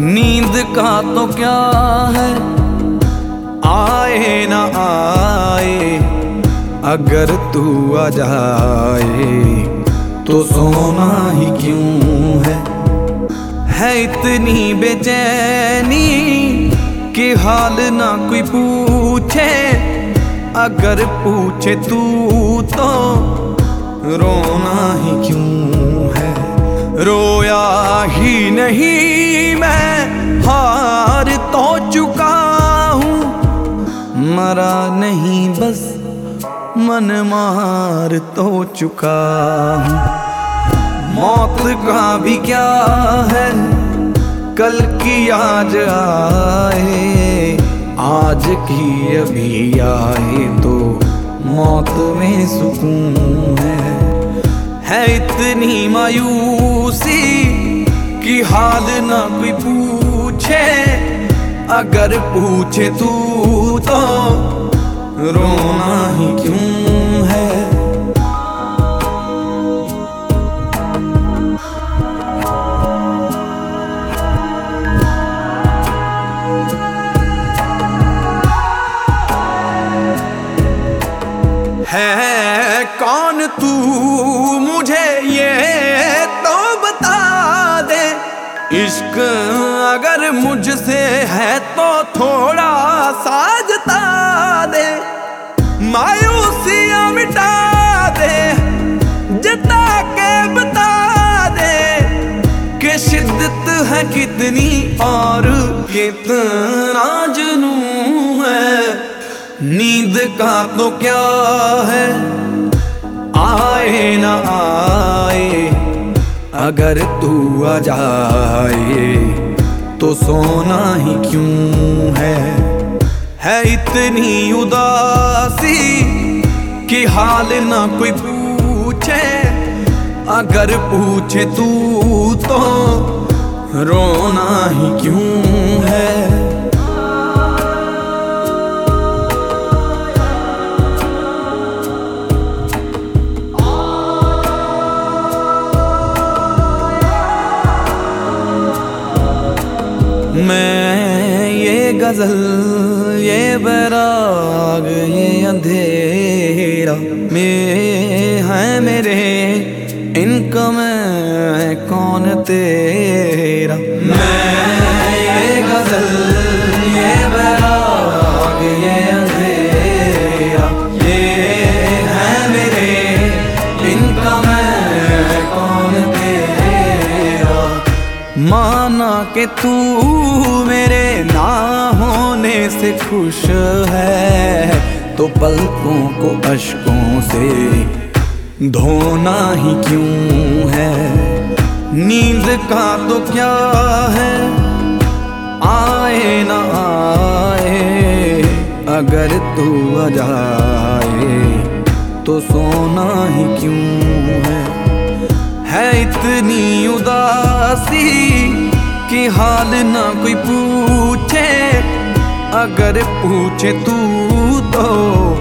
नींद का तो क्या है, आए ना आए, अगर तू आ जाए तो सोना ही क्यों है इतनी बेचैनी कि हाल ना कोई पूछे, अगर पूछे तू तो रोना ही क्यों है। रोया ही नहीं मैं, हार तो चुका हूँ, मरा नहीं बस मन मार तो चुका हूँ। मौत का भी क्या है, कल की आज आए, आज की अभी आए तो मौत में सुकून है इतनी मायूसी कि हाल ना कोई पूछे, अगर पूछे तू तो रोना ही क्यों है। है कौन तू मुझे ये तो बता दे, इश्क अगर मुझसे है तो थोड़ा सा जता दे, मायूसियाँ मिटा दे, जता के बता दे कि शिद्दत है कितनी और कितना जुनून है। नींद का तो क्या है, आए ना आए, अगर तू आ जाए तो सोना ही क्यों है इतनी उदासी कि हाल ना कोई पूछे, अगर पूछे तू तो रोना ही क्यों है। मैं ये गजल, ये बैराग, ये अंधेरा में है मेरे, इनका मैं कौन तेरा। मैं ये गजल, ये बैराग, ये अंधेरा, ये है मेरे, इनका मैं कौन तेरा। माना कि तू मेरे ना होने से खुश है, तो पलकों को अश्कों से धोना ही क्यों है। नींद का तो क्या है, आए ना आए, अगर तू आ जाए तो सोना ही क्यों है इतनी उदासी कि हाल ना कोई पूछे, अगर पूछे तू तो